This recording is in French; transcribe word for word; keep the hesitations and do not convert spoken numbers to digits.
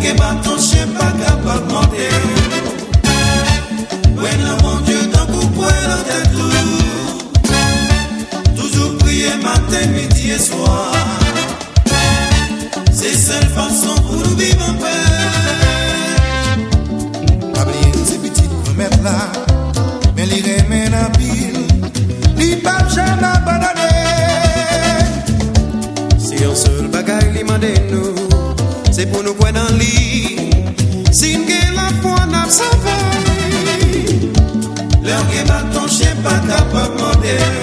que ton chien pas capable de monter. Ouais, non, mon Dieu, tant qu'on pourrait dans tes tours. Toujours prier matin, midi et soir. C'est seule façon pour nous vivre en paix. Pas oublier ces petites promesses là, mais les remèdes en pile, les pas jamais abandonner. Si un seul bagaille li mande nous, c'est pour nous quoi dans le lit. Si nous la foi n'a sauvé. L'heure que ton chien pas capable de monter.